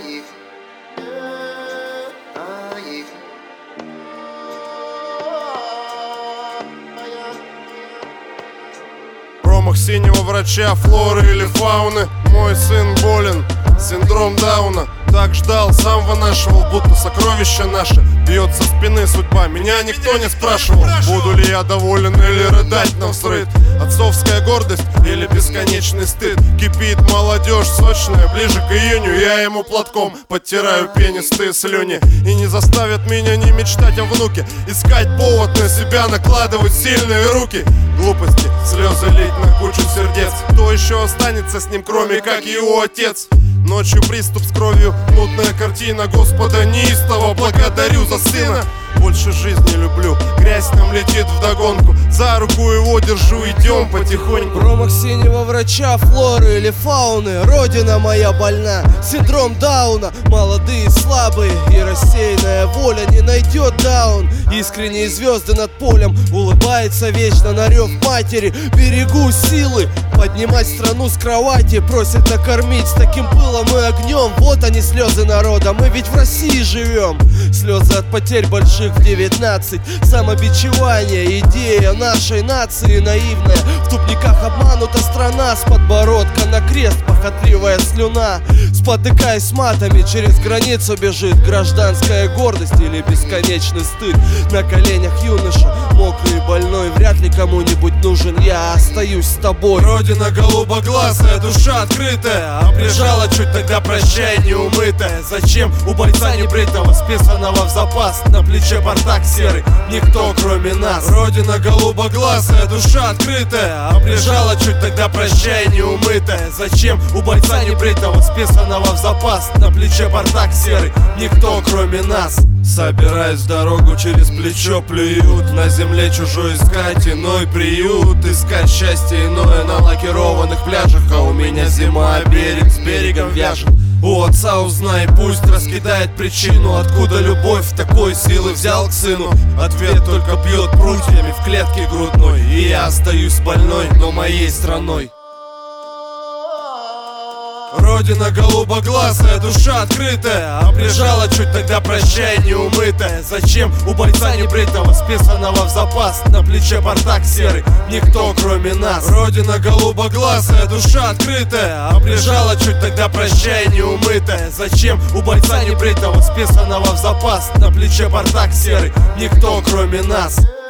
Промах синего врача, флоры или фауны. Мой сын болен, синдром Дауна. Так ждал самого нашего, будто сокровище наше. Бьет со спины судьба, меня никто не спрашивал, буду ли я доволен или рыдать навсрыд. Отцовская гордость или бесконечный стыд. Кипит молодежь сочная, ближе к июню я ему платком подтираю пенистые слюни. И не заставят меня не мечтать о внуке, искать повод на себя, накладывать сильные руки. Глупости, слезы лить на кучу сердец. Кто еще останется с ним, кроме как его отец? Ночью приступ с кровью, мутная картина. Господа неистово благодарю за сына. Больше жизни люблю, грязь нам летит вдогонку. За руку его держу, идем потихоньку. Промах синего врача, флоры или фауны. Родина моя больна, синдром Дауна. Молодые, слабые и рассеянная воля не найдет даун. Искренние звезды над полем, улыбается вечно на рев матери. Берегу силы, поднимать страну с кровати. Просит накормить с таким пылом и огнем. Вот они слезы народа, мы ведь в России живем. Слезы от потерь больших в 19. Самобичевание, идея нашей нации наивная. В тупниках обманута страна. С подбородка на крест похотливая слюна. Спотыкаясь матами, через границу бежит гражданская гордость или бесконечный стыд. На коленях юноша, мокрый и больной, вряд ли кому-нибудь нужен. Я остаюсь с тобой. Родина голубоглазая, душа открытая, а прижала чуть тогда прощай неумытая. Зачем у бойца небритого, списанного в запас, на плече бардак серый, никто кроме нас. Родина голубоглазая, душа открытая, а прижала чуть тогда прощай неумытая. Зачем у бойца небритого, списанного в запас, на плече бардак серый, никто кроме нас. Собираясь в дорогу, через плечо плюют. На земле чужой искать иной приют. Искать счастье иное на лакированных пляжах. А у меня зима, а берег с берегом вяжет. У отца узнай, пусть раскидает причину, откуда любовь такой силы взял к сыну. Ответ только бьет прутьями в клетке грудной. И я остаюсь больной, но моей страной. Родина голубоглазая, душа открытая, а прижала чуть тогда прощай неумытая. Зачем у бойца небритого, списанного в запас, на плече бардак серый, никто кроме нас. Родина голубоглазая, душа открытая, а прижала чуть тогда прощай неумытая. Зачем у бойца небритого, списанного в запас, на плече бардак серый, никто кроме нас.